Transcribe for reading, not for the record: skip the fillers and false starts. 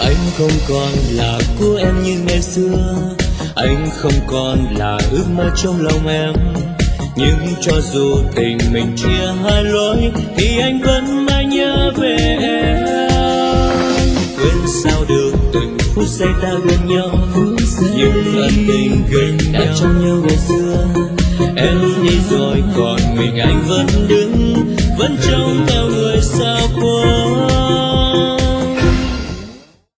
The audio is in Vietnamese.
Anh không còn là của em như ngày xưa, anh không còn là ước mơ trong lòng em. Nhưng cho dù tình mình chia hai lối thì anh vẫn mãi nhớ về em. Quên sao được từng phút giây ta bên nhau, những ân tình gần đã trong nhau ngày xưa. Em đi rồi còn mình anh vẫn đứng, vẫn trông theo người xa quá.